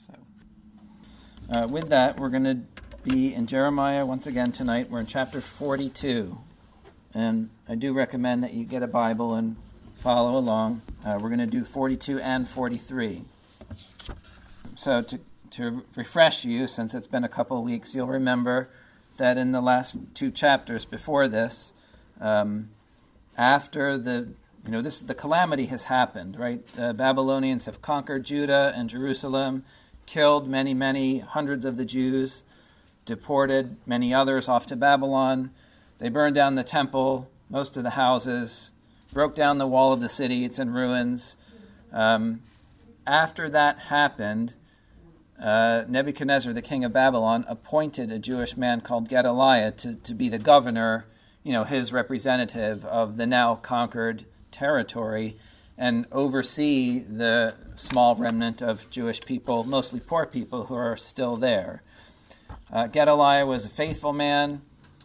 So, with that, we're going to be in Jeremiah once again tonight. We're in chapter 42, and I do recommend that you get a Bible and follow along. We're going to do 42 and 43. So to refresh you, since it's been a couple of weeks, you'll remember that in the last two chapters before this, after the calamity has happened, right? The Babylonians have conquered Judah and Jerusalem, killed many hundreds of the Jews, deported many others off to Babylon. They burned down the temple, most of the houses, broke down the wall of the city. It's in ruins. After that happened, Nebuchadnezzar, the king of Babylon, appointed a Jewish man called Gedaliah to be the governor, his representative of the now conquered territory, and oversee the small remnant of Jewish people, mostly poor people, who are still there. Gedaliah was a faithful man.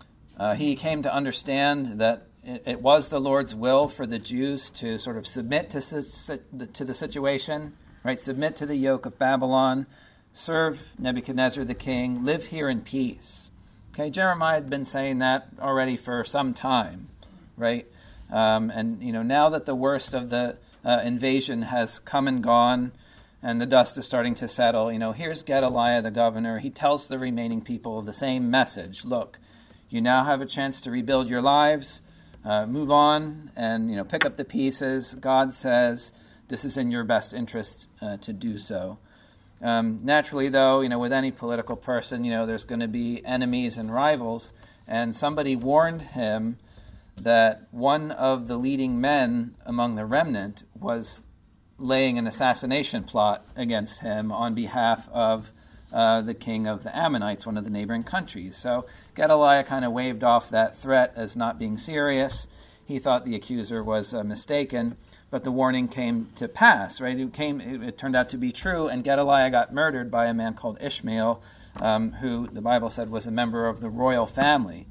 He came to understand that it was the Lord's will for the Jews to sort of submit to the situation, right? Submit to the yoke of Babylon, serve Nebuchadnezzar the king, live here in peace. Okay, Jeremiah had been saying that already for some time, right? And now that the worst of the invasion has come and gone, and the dust is starting to settle, here's Gedaliah, the governor. He tells the remaining people the same message. Look, you now have a chance to rebuild your lives, move on, and pick up the pieces. God says this is in your best interest to do so. Naturally, though, with any political person, there's going to be enemies and rivals. And somebody warned him that one of the leading men among the remnant was laying an assassination plot against him on behalf of the king of the Ammonites, one of the neighboring countries. So Gedaliah kind of waved off that threat as not being serious. He thought the accuser was mistaken, but the warning came to pass, right? It turned out to be true, and Gedaliah got murdered by a man called Ishmael, who the Bible said was a member of the royal family.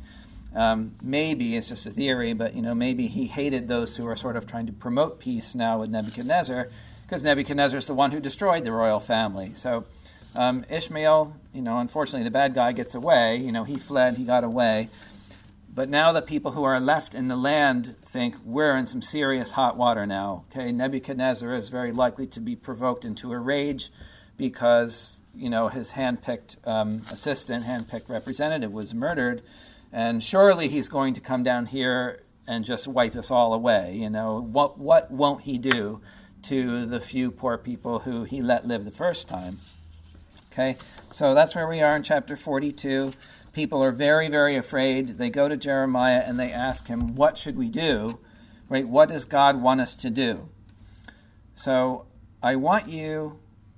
Maybe, it's just a theory, but maybe he hated those who are sort of trying to promote peace now with Nebuchadnezzar, because Nebuchadnezzar is the one who destroyed the royal family. So Ishmael, unfortunately the bad guy gets away. He fled, he got away. But now the people who are left in the land think we're in some serious hot water now. Okay, Nebuchadnezzar is very likely to be provoked into a rage because, his handpicked assistant, handpicked representative was murdered. And surely he's going to come down here and just wipe us all away. What won't he do to the few poor people who he let live the first time? Okay, so that's where we are in chapter 42. People are very, very afraid. They go to Jeremiah and they ask him, what should we do? Right? What does God want us to do? So I want you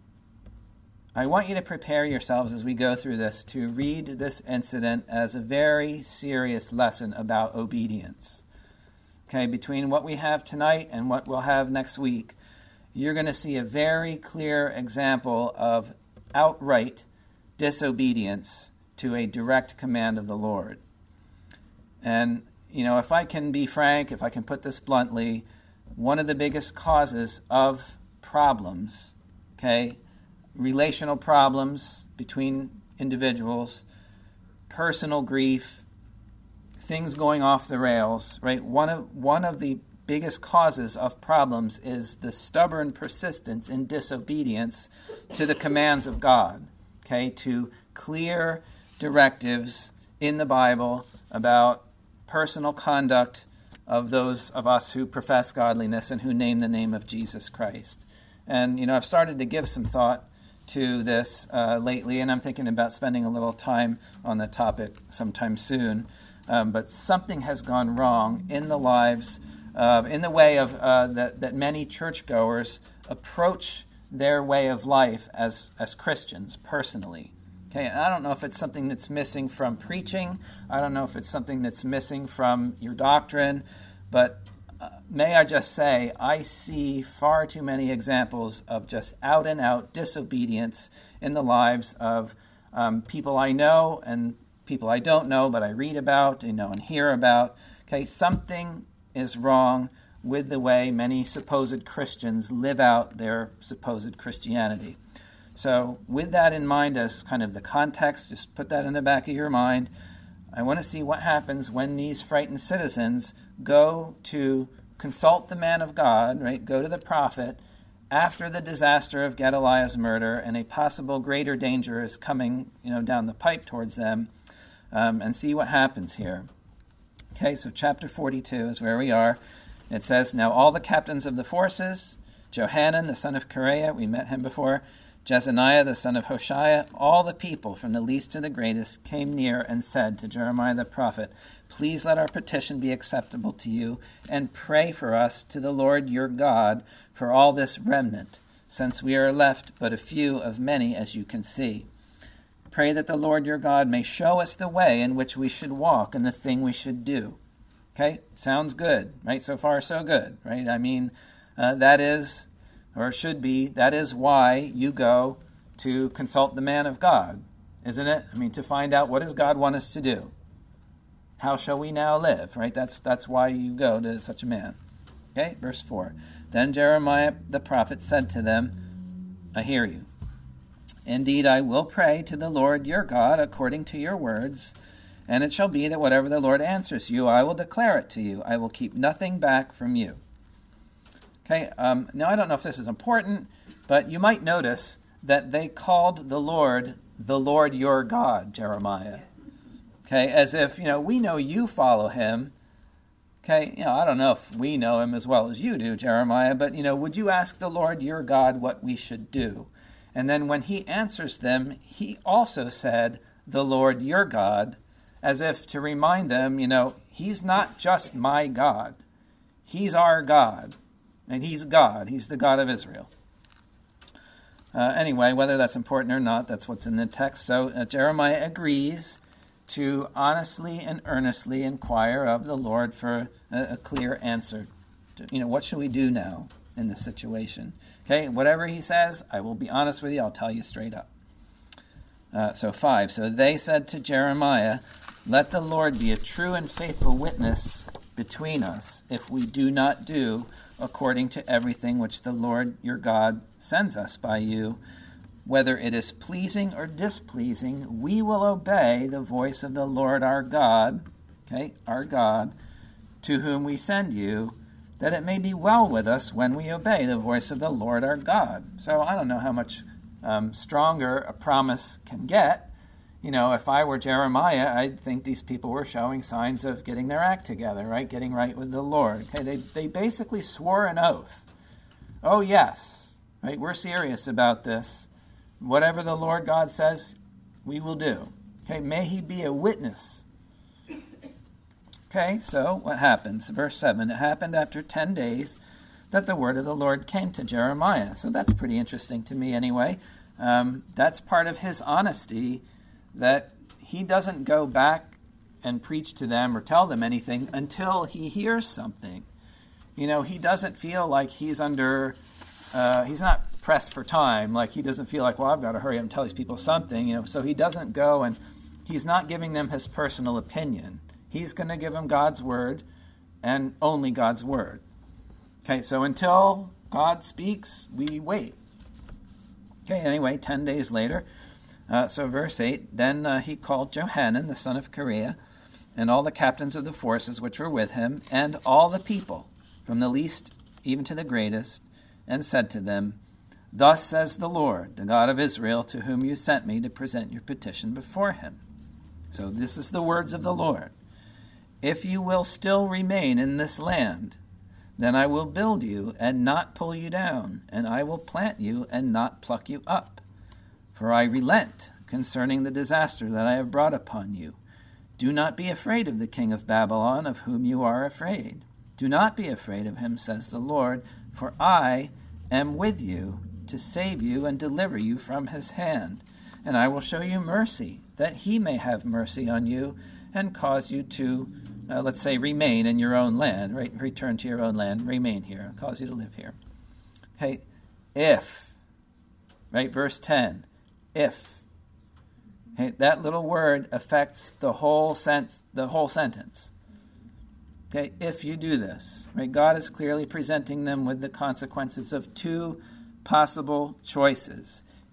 to prepare yourselves as we go through this to read this incident as a very serious lesson about obedience. Okay, between what we have tonight and what we'll have next week, you're going to see a very clear example of outright disobedience to a direct command of the Lord. And, if I can be frank, if I can put this bluntly, one of the biggest causes of problems, okay, relational problems between individuals, personal grief, things going off the rails, right? One of the biggest causes of problems is the stubborn persistence in disobedience to the commands of God, okay, to clear directives in the Bible about personal conduct of those of us who profess godliness and who name the name of Jesus Christ. And, I've started to give some thought to this lately, and I'm thinking about spending a little time on the topic sometime soon. But something has gone wrong in the lives, in the way of that many churchgoers approach their way of life as Christians personally. Okay, and I don't know if it's something that's missing from preaching. I don't know if it's something that's missing from your doctrine. But may I just say, I see far too many examples of just out-and-out disobedience in the lives of people I know and people I don't know, but I read about, and hear about. Okay, something is wrong with the way many supposed Christians live out their supposed Christianity. So with that in mind as kind of the context, just put that in the back of your mind. I want to see what happens when these frightened citizens go to consult the man of God, right? Go to the prophet after the disaster of Gedaliah's murder and a possible greater danger is coming, down the pipe towards them, and see what happens here. Okay, so chapter 42 is where we are. It says, "Now all the captains of the forces, Johanan the son of Kareah," we met him before, "Jezaniah the son of Hoshea, all the people from the least to the greatest came near and said to Jeremiah the prophet, 'Please let our petition be acceptable to you, and pray for us to the Lord your God for all this remnant, since we are left but a few of many, as you can see. Pray that the Lord your God may show us the way in which we should walk and the thing we should do.'" Okay, sounds good, right? So far, so good, right? I mean, that is, or should be, that is why you go to consult the man of God, isn't it? I mean, to find out what does God want us to do? How shall we now live, right? That's why you go to such a man. Okay, verse 4. "Then Jeremiah the prophet said to them, 'I hear you. Indeed, I will pray to the Lord your God according to your words, and it shall be that whatever the Lord answers you, I will declare it to you. I will keep nothing back from you.'" Okay, now I don't know if this is important, but you might notice that they called the Lord your God, Jeremiah. Okay, as if, we know you follow him. Okay, I don't know if we know him as well as you do, Jeremiah, but, would you ask the Lord your God what we should do? And then when he answers them, he also said, "the Lord your God," as if to remind them, he's not just my God. He's our God. And he's God. He's the God of Israel. Anyway, whether that's important or not, that's what's in the text. So Jeremiah agrees to honestly and earnestly inquire of the Lord for a clear answer. What should we do now in this situation? Okay, whatever he says, I will be honest with you. I'll tell you straight up. So 5. "So they said to Jeremiah, 'Let the Lord be a true and faithful witness between us if we do not do according to everything which the Lord your God sends us by you. Whether it is pleasing or displeasing, we will obey the voice of the Lord our God,'" okay, our God, "'to whom we send you, that it may be well with us when we obey the voice of the Lord our God.'" So I don't know how much stronger a promise can get. If I were Jeremiah, I'd think these people were showing signs of getting their act together, right? Getting right with the Lord. Okay, they basically swore an oath. Oh, yes, right? We're serious about this. Whatever the Lord God says, we will do. Okay, may he be a witness. Okay, so what happens? Verse 7, "It happened after 10 days that the word of the Lord came to Jeremiah." So that's pretty interesting to me anyway. That's part of his honesty, that he doesn't go back and preach to them or tell them anything until he hears something. He doesn't feel like he's under, he's not pressed for time. Like he doesn't feel like, well, I've got to hurry up and tell these people something. So he doesn't go and he's not giving them his personal opinion. He's going to give them God's word and only God's word. Okay, so until God speaks, we wait. Okay, anyway, 10 days later, so verse 8, "Then he called Johanan, the son of Kareah, and all the captains of the forces which were with him, and all the people, from the least even to the greatest, and said to them, 'Thus says the Lord, the God of Israel, to whom you sent me to present your petition before him.'" So this is the words of the Lord. "If you will still remain in this land, then I will build you and not pull you down, and I will plant you and not pluck you up. For I relent concerning the disaster that I have brought upon you. Do not be afraid of the king of Babylon, of whom you are afraid. Do not be afraid of him, says the Lord, for I am with you to save you and deliver you from his hand. And I will show you mercy, that he may have mercy on you and cause you to, let's say, remain in your own land, right? Return to your own land, remain here, cause you to live here." Okay, if, right, verse 10, if. Okay, that little word affects the whole sentence. Okay, if you do this, right? God is clearly presenting them with the consequences of two possible choices.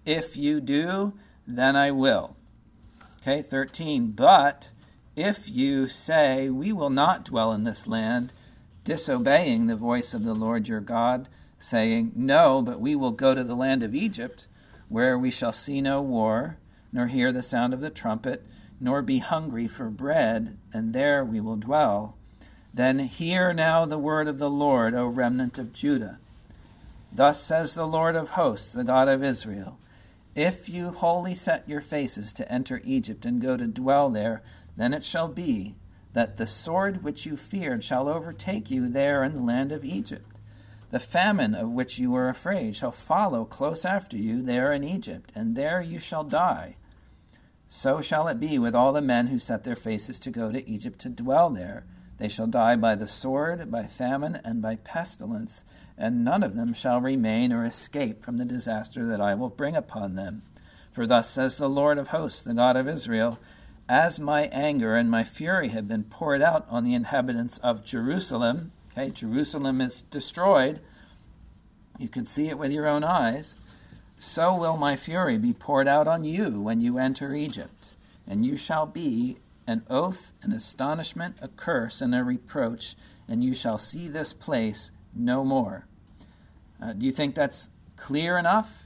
If you do, then I will. Okay, 13. But if you say, we will not dwell in this land, disobeying the voice of the Lord your God, saying, no, but we will go to the land of Egypt, where we shall see no war, nor hear the sound of the trumpet, nor be hungry for bread, and there we will dwell, then hear now the word of the Lord, O remnant of Judah. Thus says the Lord of hosts, the God of Israel, if you wholly set your faces to enter Egypt and go to dwell there, then it shall be that the sword which you feared shall overtake you there in the land of Egypt. The famine of which you were afraid shall follow close after you there in Egypt, and there you shall die. So shall it be with all the men who set their faces to go to Egypt to dwell there. They shall die by the sword, by famine, and by pestilence, and none of them shall remain or escape from the disaster that I will bring upon them. For thus says the Lord of hosts, the God of Israel, as my anger and my fury have been poured out on the inhabitants of Jerusalem, okay, Jerusalem is destroyed, you can see it with your own eyes, so will my fury be poured out on you when you enter Egypt, and you shall be an oath, an astonishment, a curse, and a reproach, and you shall see this place no more. Do you think that's clear enough?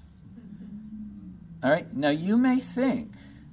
All right, now you may think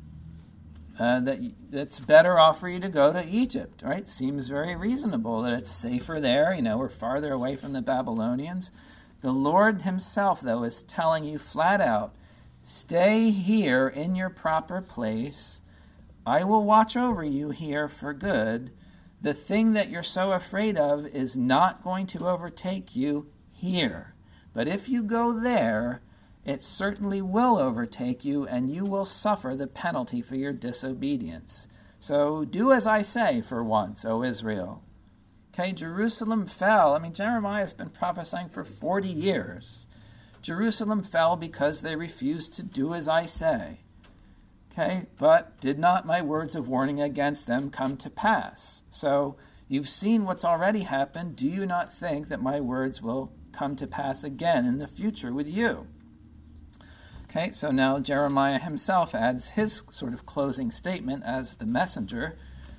that it's better off for you to go to Egypt, right? Seems very reasonable that it's safer there. We're farther away from the Babylonians. The Lord himself, though, is telling you flat out, stay here in your proper place. I will watch over you here for good. The thing that you're so afraid of is not going to overtake you here. But if you go there, it certainly will overtake you, and you will suffer the penalty for your disobedience. So do as I say for once, O Israel. Okay, Jerusalem fell. Jeremiah has been prophesying for 40 years. Jerusalem fell because they refused to do as I say. Okay, but did not my words of warning against them come to pass? So you've seen what's already happened. Do you not think that my words will come to pass again in the future with you? Okay, so now Jeremiah himself adds his sort of closing statement as the messenger.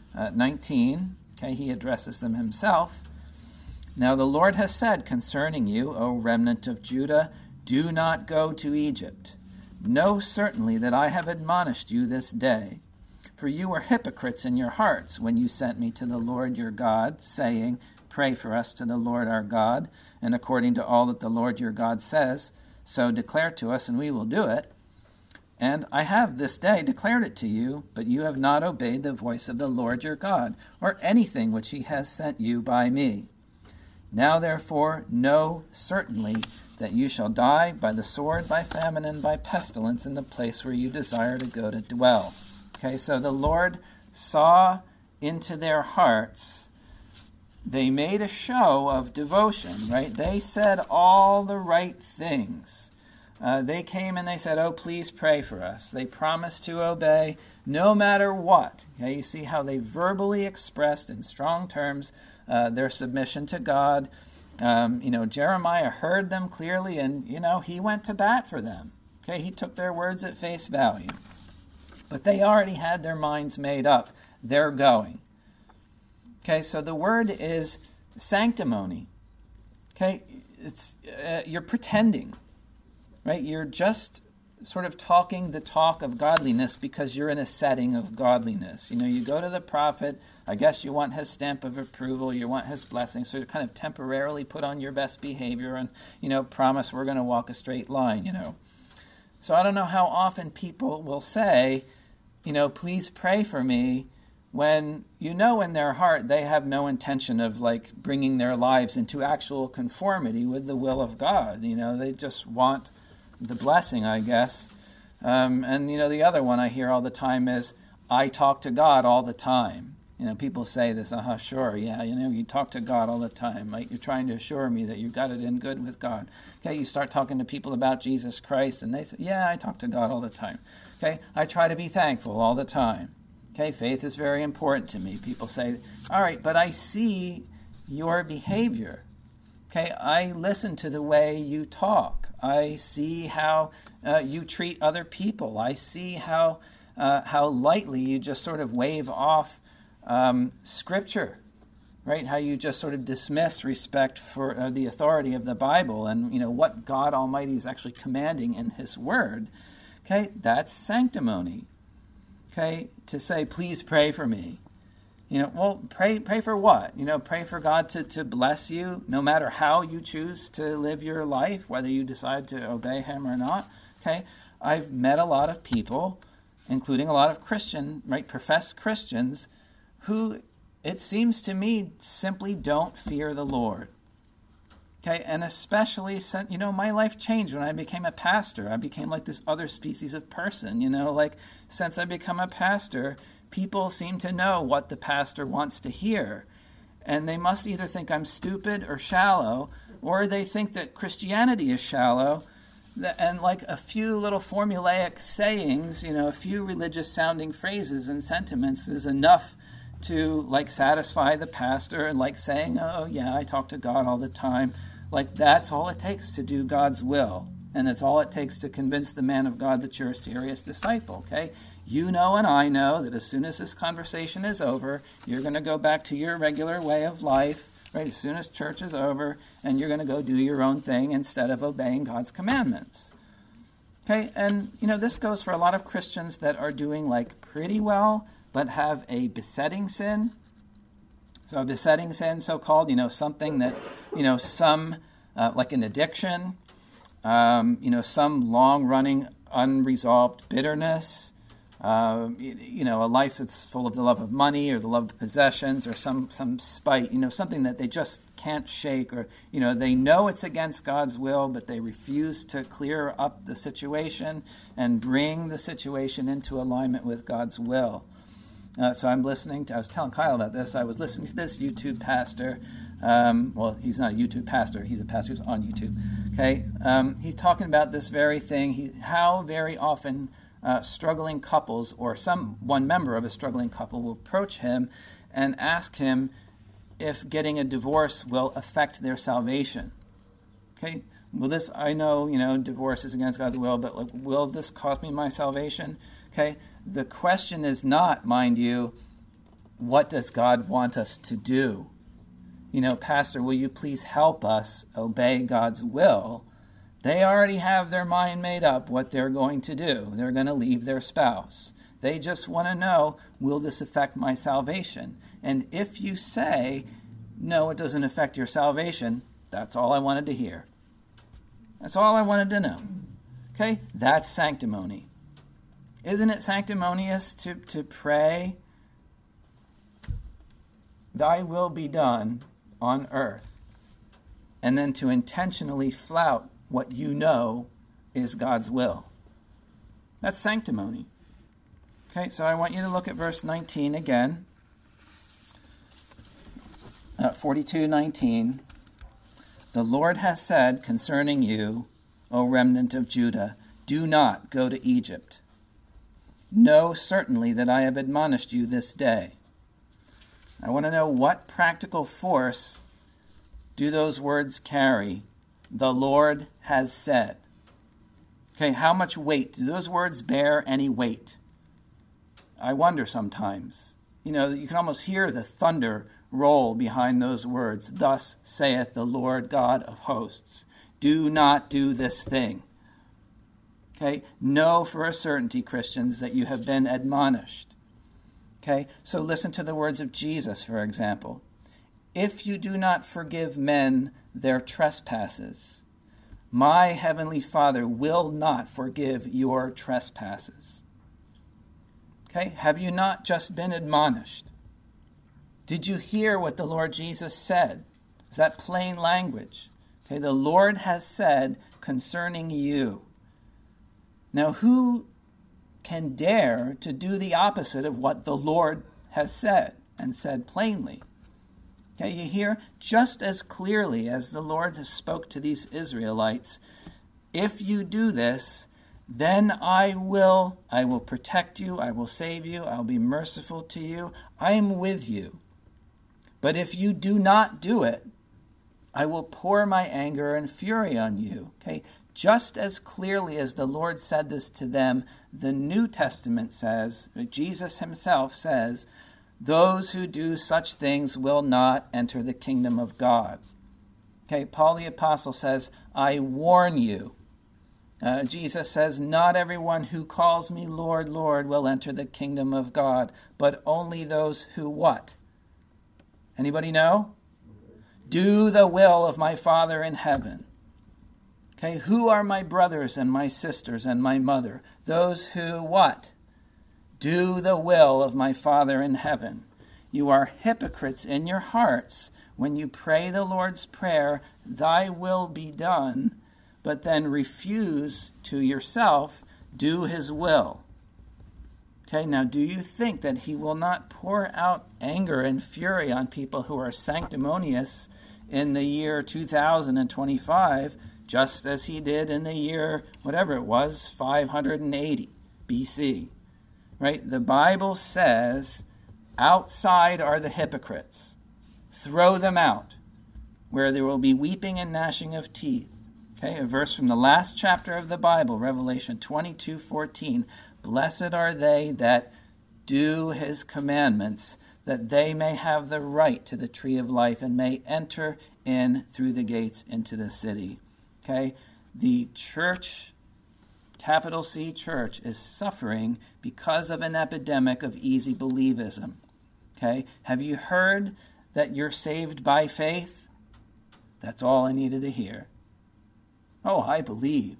19, okay, he addresses them himself. Now the Lord has said concerning you, O remnant of Judah, do not go to Egypt. Know certainly that I have admonished you this day. For you were hypocrites in your hearts when you sent me to the Lord your God, saying, pray for us to the Lord our God, and according to all that the Lord your God says, so declare to us, and we will do it. And I have this day declared it to you, but you have not obeyed the voice of the Lord your God, or anything which he has sent you by me. Now therefore know certainly that you shall die by the sword, by famine, and by pestilence in the place where you desire to go to dwell. Okay, so the Lord saw into their hearts. They made a show of devotion, right? They said all the right things. They came and they said, oh, please pray for us. They promised to obey no matter what. Okay, you see how they verbally expressed in strong terms their submission to God. Jeremiah heard them clearly, and, he went to bat for them. Okay, he took their words at face value. But they already had their minds made up. They're going. Okay, so the word is sanctimony. Okay, it's you're pretending, right? You're just sort of talking the talk of godliness because you're in a setting of godliness. You go to the prophet, I guess you want his stamp of approval, you want his blessing, so you kind of temporarily put on your best behavior and, promise we're going to walk a straight line, So I don't know how often people will say, please pray for me, when in their heart they have no intention of bringing their lives into actual conformity with the will of God. They just want the blessing, I guess. And the other one I hear all the time is, I talk to God all the time. People say this, sure, yeah, you talk to God all the time. Like, you're trying to assure me that you got it in good with God. Okay, you start talking to people about Jesus Christ, and they say, yeah, I talk to God all the time. Okay, I try to be thankful all the time. Okay, faith is very important to me. People say, all right, but I see your behavior. Okay, I listen to the way you talk. I see how you treat other people. I see how lightly you just sort of wave off Scripture, right? How you just sort of dismiss respect for the authority of the Bible and, what God Almighty is actually commanding in His Word. Okay, that's sanctimony. Okay, to say, please pray for me. Well, pray for what? Pray for God to bless you, no matter how you choose to live your life, whether you decide to obey Him or not. Okay, I've met a lot of people, including a lot of professed Christians, who, it seems to me, simply don't fear the Lord. Okay, and especially, my life changed when I became a pastor. I became like this other species of person, since I become a pastor, people seem to know what the pastor wants to hear. And they must either think I'm stupid or shallow, or they think that Christianity is shallow, and like a few little formulaic sayings, a few religious-sounding phrases and sentiments is enough to, satisfy the pastor, and saying, oh, yeah, I talk to God all the time. That's all it takes to do God's will. And it's all it takes to convince the man of God that you're a serious disciple, okay? You know and I know that as soon as this conversation is over, you're going to go back to your regular way of life, right? As soon as church is over, and you're going to go do your own thing instead of obeying God's commandments. Okay, and, this goes for a lot of Christians that are doing, pretty well, but have a besetting sin. So a besetting sin, so-called, something that, some, like an addiction, some long-running, unresolved bitterness, a life that's full of the love of money or the love of possessions or some spite, something that they just can't shake, or, they know it's against God's will, but they refuse to clear up the situation and bring the situation into alignment with God's will. So I was telling Kyle about this. I was listening to this YouTube pastor. He's not a YouTube pastor. He's a pastor who's on YouTube. Okay, he's talking about this very thing. How very often struggling couples or one member of a struggling couple will approach him and ask him if getting a divorce will affect their salvation. Okay, I know, divorce is against God's will, but will this cost me my salvation? Okay, the question is not, mind you, what does God want us to do? Pastor, will you please help us obey God's will? They already have their mind made up what they're going to do. They're going to leave their spouse. They just want to know, will this affect my salvation? And if you say, no, it doesn't affect your salvation, that's all I wanted to hear. That's all I wanted to know. Okay? That's sanctimony. Isn't it sanctimonious to pray, thy will be done on earth, and then to intentionally flout what you know is God's will? That's sanctimony. Okay, so I want you to look at verse 19 again. 42:19. The Lord has said concerning you, O remnant of Judah, do not go to Egypt. Know certainly that I have admonished you this day. I want to know, what practical force do those words carry? The Lord has said. Okay, how much weight? Do those words bear any weight? I wonder sometimes. You can almost hear the thunder roll behind those words. Thus saith the Lord God of hosts. Do not do this thing. Okay, know for a certainty, Christians, that you have been admonished. Okay, so listen to the words of Jesus, for example. If you do not forgive men their trespasses, my heavenly Father will not forgive your trespasses. Okay, have you not just been admonished? Did you hear what the Lord Jesus said? Is that plain language? Okay, the Lord has said concerning you. Now, who can dare to do the opposite of what the Lord has said, and said plainly? Okay, you hear? Just as clearly as the Lord has spoke to these Israelites, if you do this, then I will protect you, I will save you, I'll be merciful to you, I am with you. But if you do not do it, I will pour my anger and fury on you. Okay, Just as clearly as the Lord said this to them, the New Testament says, Jesus himself says, those who do such things will not enter the kingdom of God. Okay, Paul the Apostle says, I warn you. Jesus says, not everyone who calls me Lord, Lord will enter the kingdom of God, but only those who what? Anybody know? Do the will of my Father in heaven. Okay, who are my brothers and my sisters and my mother? Those who what? Do the will of my Father in heaven. You are hypocrites in your hearts when you pray the Lord's Prayer, thy will be done, but then refuse to yourself do his will. Okay, now do you think that he will not pour out anger and fury on people who are sanctimonious in the year 2025, just as he did in the year, whatever it was, 580 BC? Right? The Bible says, outside are the hypocrites. Throw them out, where there will be weeping and gnashing of teeth. Okay, a verse from the last chapter of the Bible, Revelation 22:14. Blessed are they that do his commandments, that they may have the right to the tree of life and may enter in through the gates into the city. Okay, the church, capital C church, is suffering because of an epidemic of easy believism. Okay, have you heard that you're saved by faith? That's all I needed to hear. Oh, I believe.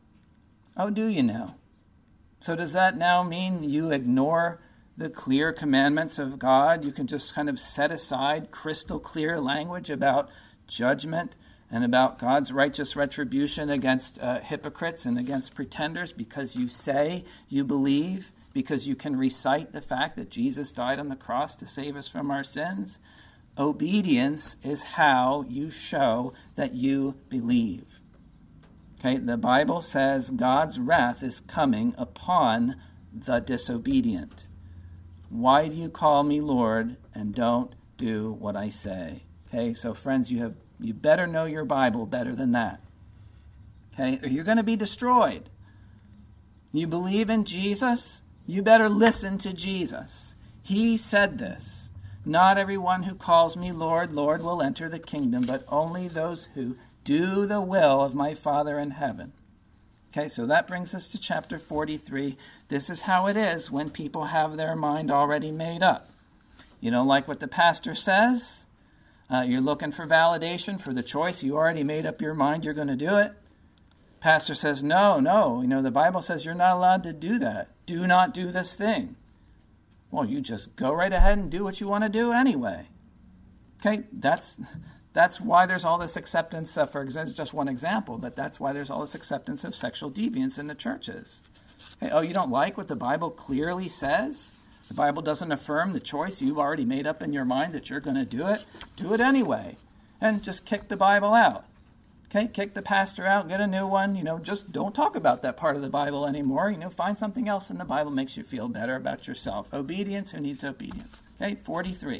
Oh, do you now? So does that now mean you ignore the clear commandments of God? You can just kind of set aside crystal clear language about judgment and about God's righteous retribution against hypocrites and against pretenders because you say you believe, because you can recite the fact that Jesus died on the cross to save us from our sins? Obedience is how you show that you believe. Okay, the Bible says God's wrath is coming upon the disobedient. Why do you call me Lord and don't do what I say? Okay, so friends, you better know your Bible better than that. Okay, or you're going to be destroyed. You believe in Jesus? You better listen to Jesus. He said this. Not everyone who calls me Lord, Lord will enter the kingdom, but only those who do the will of my Father in heaven. Okay, so that brings us to chapter 43. This is how it is when people have their mind already made up. You don't like what the pastor says? You're looking for validation for the choice. You already made up your mind you're going to do it. Pastor says, no, the Bible says you're not allowed to do that. Do not do this thing. Well, you just go right ahead and do what you want to do anyway. Okay, that's why there's all this acceptance, for example, just one example, but that's why there's all this acceptance of sexual deviance in the churches. Okay, oh, you don't like what the Bible clearly says? The Bible doesn't affirm the choice you've already made up in your mind that you're going to do it? Do it anyway. And just kick the Bible out. Okay, kick the pastor out, get a new one. Just don't talk about that part of the Bible anymore. Find something else in the Bible makes you feel better about yourself. Obedience, who needs obedience? Okay, 43.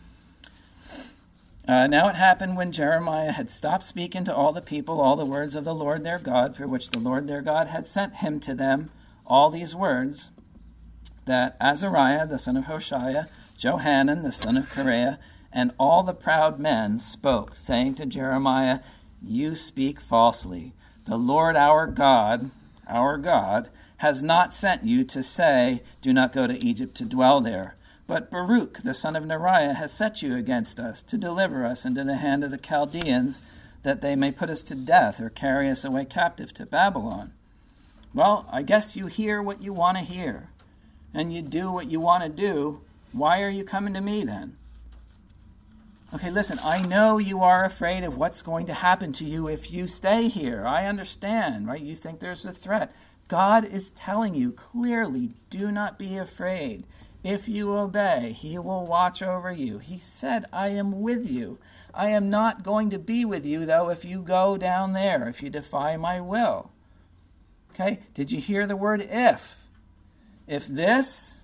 Now it happened when Jeremiah had stopped speaking to all the people all the words of the Lord their God, for which the Lord their God had sent him to them, all these words, that Azariah, the son of Hoshea, Johanan, the son of Kareah, and all the proud men spoke, saying to Jeremiah, you speak falsely. The Lord our God, has not sent you to say, do not go to Egypt to dwell there. But Baruch, the son of Neriah, has set you against us to deliver us into the hand of the Chaldeans, that they may put us to death or carry us away captive to Babylon. Well, I guess you hear what you want to hear, and you do what you want to do. Why are you coming to me then? Okay, listen, I know you are afraid of what's going to happen to you if you stay here. I understand, right? You think there's a threat. God is telling you clearly, do not be afraid. If you obey, he will watch over you. He said, I am with you. I am not going to be with you, though, if you go down there, if you defy my will. Okay, did you hear the word if? If this.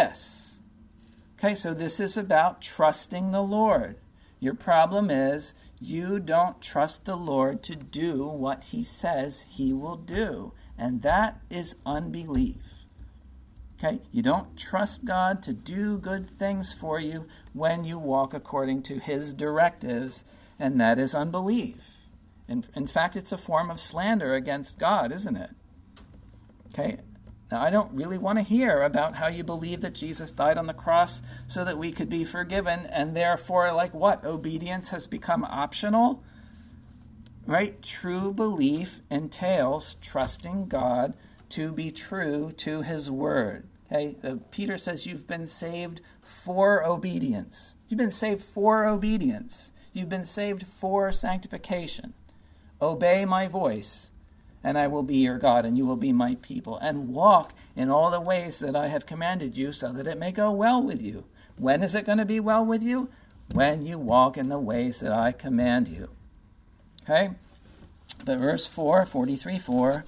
Okay, so this is about trusting the Lord. Your problem is You don't trust the Lord to do what he says he will do. And that is unbelief. Okay? You don't trust God to do good things for you when you walk according to his directives, and that is unbelief. In fact, it's a form of slander against God, isn't it? Okay? Now, I don't really want to hear about how you believe that Jesus died on the cross so that we could be forgiven, and therefore, like what? Obedience has become optional? Right? True belief entails trusting God to be true to his word. Okay? Peter says you've been saved for obedience. You've been saved for obedience. You've been saved for sanctification. Obey my voice, and I will be your God, and you will be my people. And walk in all the ways that I have commanded you, so that it may go well with you. When is it going to be well with you? When you walk in the ways that I command you. Okay? But verse 4, 43:4.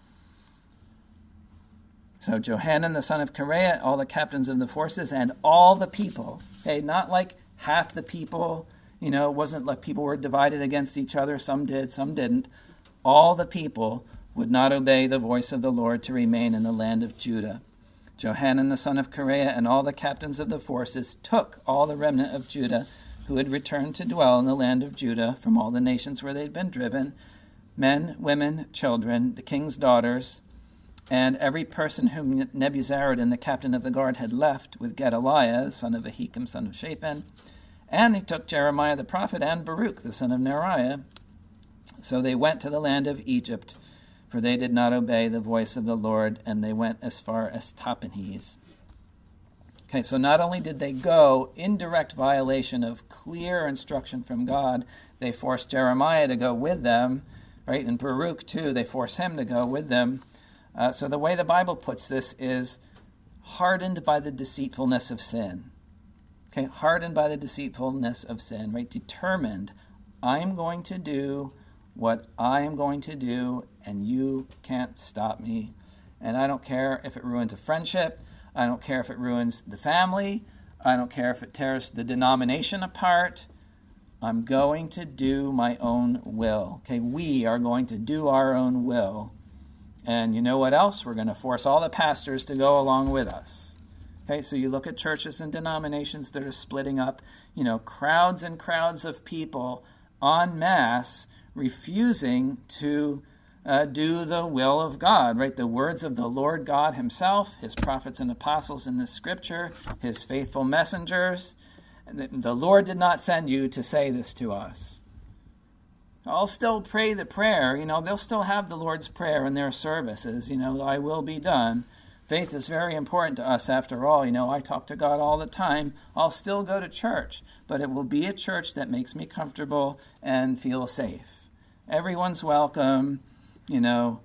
So Johanan, the son of Kareah, all the captains of the forces, and all the people. Okay, not like half the people. You know, it wasn't like people were divided against each other. Some did, some didn't. All the people would not obey the voice of the Lord to remain in the land of Judah. Johanan, the son of Kareah, and all the captains of the forces took all the remnant of Judah who had returned to dwell in the land of Judah from all the nations where they'd been driven, men, women, children, the king's daughters, and every person whom Nebuzaradan, the captain of the guard, had left with Gedaliah, the son of Ahikam, son of Shaphan. And he took Jeremiah the prophet and Baruch, the son of Neriah. So they went to the land of Egypt, for they did not obey the voice of the Lord, and they went as far as Tahpanhes. Okay, so not only did they go in direct violation of clear instruction from God, they forced Jeremiah to go with them, right? And Baruch, too, they forced him to go with them. So the way the Bible puts this is hardened by the deceitfulness of sin. Okay, hardened by the deceitfulness of sin, right? Determined, I'm going to do what I am going to do, and you can't stop me. And I don't care if it ruins a friendship. I don't care if it ruins the family. I don't care if it tears the denomination apart. I'm going to do my own will. Okay, we are going to do our own will. And you know what else? We're going to force all the pastors to go along with us. Okay, so you look at churches and denominations that are splitting up, crowds and crowds of people en masse refusing to do the will of God, right? The words of the Lord God himself, his prophets and apostles in the scripture, his faithful messengers. The Lord did not send you to say this to us. I'll still pray the prayer. They'll still have the Lord's Prayer in their services. Thy will be done. Faith is very important to us after all. I talk to God all the time. I'll still go to church, but it will be a church that makes me comfortable and feel safe. Everyone's welcome. No.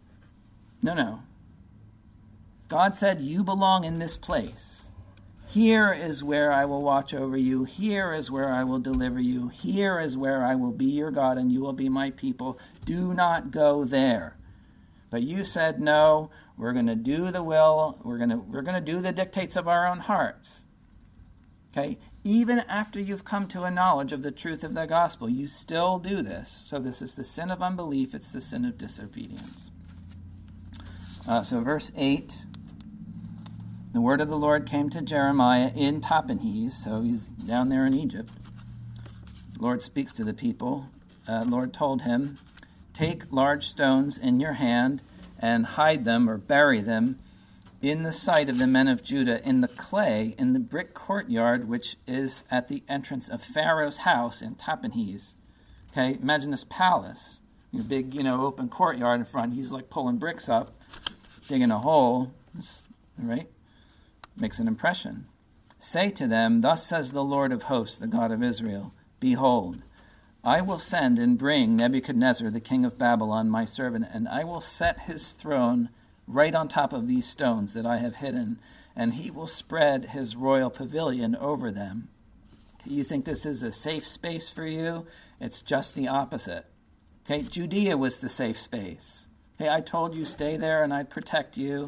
God said, you belong in this place. Here is where I will watch over you. Here is where I will deliver you. Here is where I will be your God and you will be my people. Do not go there. But you said, no, we're going to do the will. We're going to do the dictates of our own hearts. Okay? Even after you've come to a knowledge of the truth of the gospel, you still do this. So this is the sin of unbelief. It's the sin of disobedience. So verse 8. The word of the Lord came to Jeremiah in Tahpanhes, so he's down there in Egypt. The Lord speaks to the people. The Lord told him, take large stones in your hand and hide them or bury them in the sight of the men of Judah in the clay in the brick courtyard which is at the entrance of Pharaoh's house in Tahpanhes. Okay, imagine this palace, big, open courtyard in front. He's like pulling bricks up, digging a hole, right? Makes an impression. Say to them, thus says the Lord of hosts, the God of Israel, behold, I will send and bring Nebuchadnezzar, the king of Babylon, my servant, and I will set his throne right on top of these stones that I have hidden, and he will spread his royal pavilion over them. You think this is a safe space for you? It's just the opposite. Okay, Judea was the safe space. Hey, I told you stay there and I'd protect you.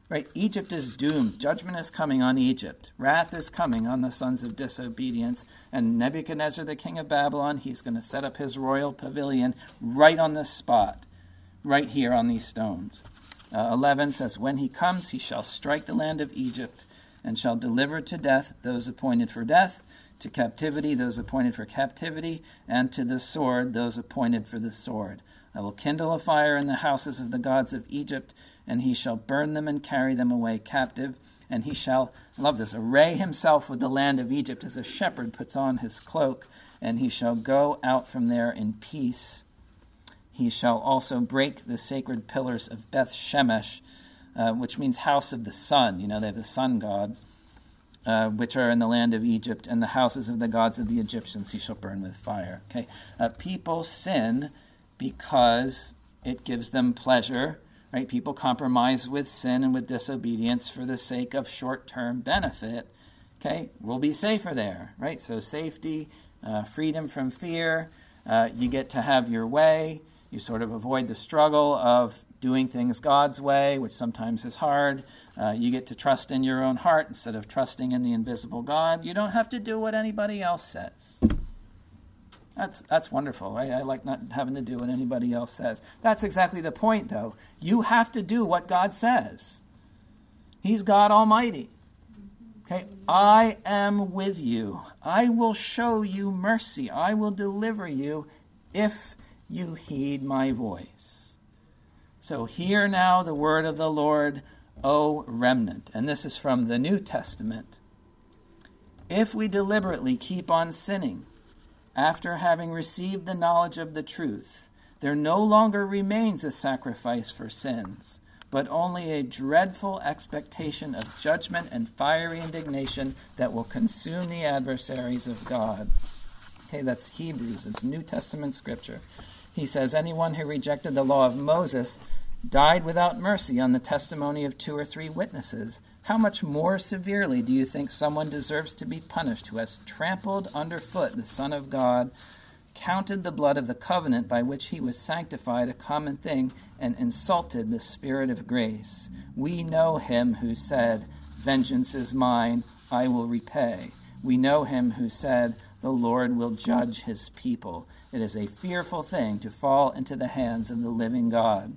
Right? Egypt is doomed. Judgment is coming on Egypt. Wrath is coming on the sons of disobedience. And Nebuchadnezzar, the king of Babylon, he's going to set up his royal pavilion right on this spot, right here on these stones. 11 says, when he comes, he shall strike the land of Egypt and shall deliver to death those appointed for death, to captivity those appointed for captivity, and to the sword those appointed for the sword. I will kindle a fire in the houses of the gods of Egypt, and he shall burn them and carry them away captive. And he shall, I love this, array himself with the land of Egypt as a shepherd puts on his cloak, and he shall go out from there in peace. He shall also break the sacred pillars of Beth Shemesh, which means house of the sun. You know, they have the sun god, which are in the land of Egypt, and the houses of the gods of the Egyptians he shall burn with fire. Okay, people sin because it gives them pleasure. Right? People compromise with sin and with disobedience for the sake of short-term benefit. Okay, we'll be safer there, right? So safety, freedom from fear. You get to have your way. You sort of avoid the struggle of doing things God's way, which sometimes is hard. You get to trust in your own heart instead of trusting in the invisible God. You don't have to do what anybody else says. That's wonderful, right? I like not having to do what anybody else says. That's exactly the point, though. You have to do what God says. He's God Almighty. Okay, I am with you. I will show you mercy. I will deliver you if you heed my voice. So hear now the word of the Lord, O remnant. And this is from the New Testament. If we deliberately keep on sinning, after having received the knowledge of the truth, there no longer remains a sacrifice for sins, but only a dreadful expectation of judgment and fiery indignation that will consume the adversaries of God. Okay, that's Hebrews. It's New Testament scripture. He says, anyone who rejected the law of Moses died without mercy on the testimony of 2 or 3 witnesses. How much more severely do you think someone deserves to be punished who has trampled underfoot the Son of God, counted the blood of the covenant by which he was sanctified a common thing, and insulted the Spirit of grace? We know him who said, vengeance is mine, I will repay. We know him who said, the Lord will judge his people. It is a fearful thing to fall into the hands of the living God.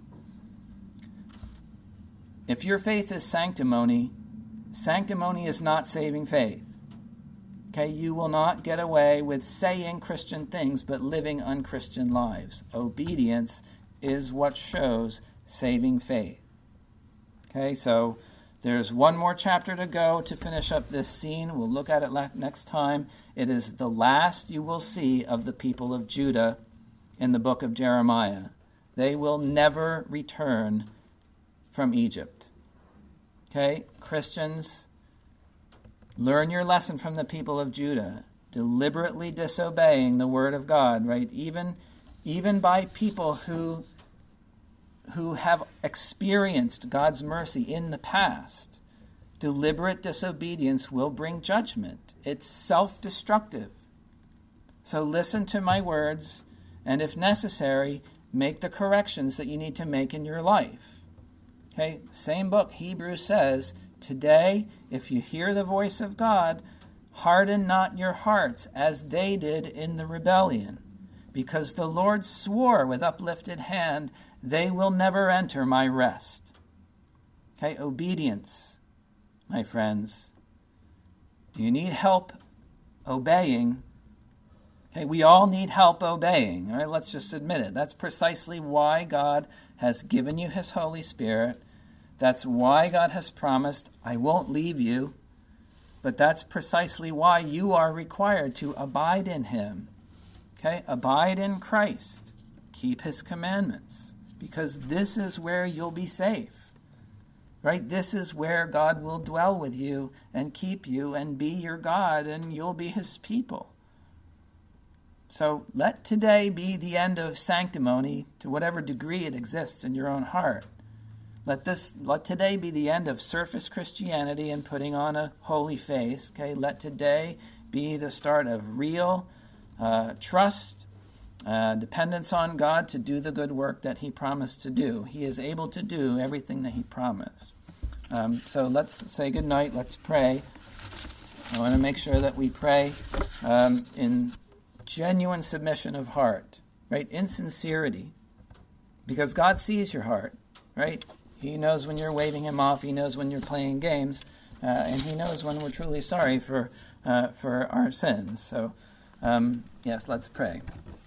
If your faith is sanctimony, sanctimony is not saving faith. Okay, you will not get away with saying Christian things but living unchristian lives. Obedience is what shows saving faith. Okay, so there's one more chapter to go to finish up this scene. We'll look at it next time. It is the last you will see of the people of Judah in the book of Jeremiah. They will never return from Egypt. Okay, Christians, learn your lesson from the people of Judah, deliberately disobeying the word of God, right? Even by people who have experienced God's mercy in the past. Deliberate disobedience will bring judgment. It's self-destructive. So listen to my words, and if necessary, make the corrections that you need to make in your life. Okay, same book, Hebrews says, today, if you hear the voice of God, harden not your hearts as they did in the rebellion, because the Lord swore with uplifted hand, they will never enter my rest. Okay, obedience, my friends. Do you need help obeying? Okay, we all need help obeying. All right, let's just admit it. That's precisely why God has given you his Holy Spirit. That's why God has promised, I won't leave you. But that's precisely why you are required to abide in him. Okay, abide in Christ. Keep his commandments. Because this is where you'll be safe. Right? This is where God will dwell with you and keep you and be your God, and you'll be his people. So let today be the end of sanctimony to whatever degree it exists in your own heart. Let today be the end of surface Christianity and putting on a holy face. Okay, let today be the start of real trust, dependence on God to do the good work that he promised to do. He is able to do everything that he promised. So let's say good night. Let's pray. I want to make sure that we pray in genuine submission of heart, right? In sincerity, because God sees your heart, right? He knows when you're waving him off. He knows when you're playing games, and he knows when we're truly sorry for our sins. So, yes, let's pray.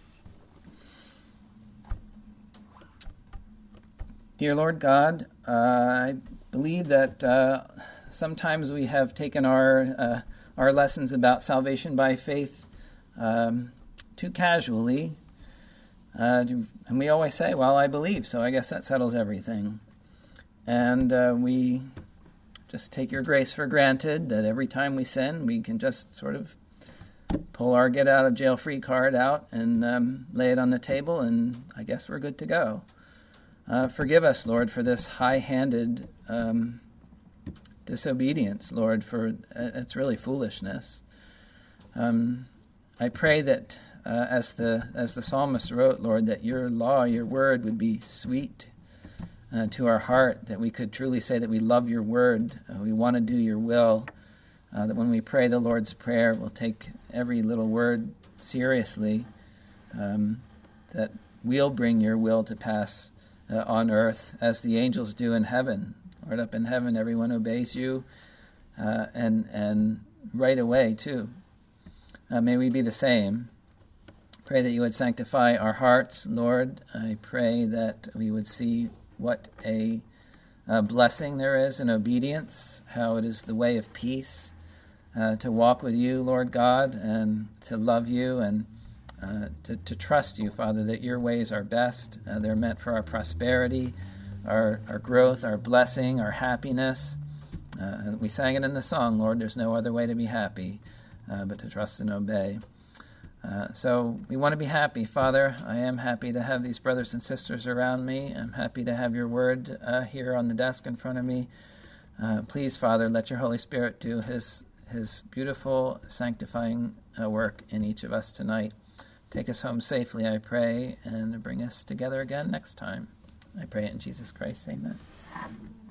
Dear Lord God, I believe that sometimes we have taken our lessons about salvation by faith too casually, and we always say, well, I believe, so I guess that settles everything. And we just take your grace for granted, that every time we sin, we can just sort of pull our get-out-of-jail-free card out and lay it on the table, and I guess we're good to go. Forgive us, Lord, for this high-handed disobedience, Lord, for it's really foolishness. I pray that, as the psalmist wrote, Lord, that your law, your word would be sweet to our heart, that we could truly say that we love your word, we want to do your will, that when we pray the Lord's Prayer, we'll take every little word seriously, that we'll bring your will to pass on earth as the angels do in heaven. Lord, up in heaven, everyone obeys you, and right away, too. May we be the same. Pray that you would sanctify our hearts, Lord. I pray that we would see what a blessing there is in obedience, how it is the way of peace, to walk with you, Lord God, and to love you and to trust you, Father, that your ways are best. They're meant for our prosperity, our growth, our blessing, our happiness. We sang it in the song, Lord, there's no other way to be happy but to trust and obey. So we want to be happy, Father. I am happy to have these brothers and sisters around me. I'm happy to have your word here on the desk in front of me. Please, Father, let your Holy Spirit do his beautiful sanctifying work in each of us tonight. Take us home safely, I pray, and bring us together again next time. I pray it in Jesus Christ. Amen.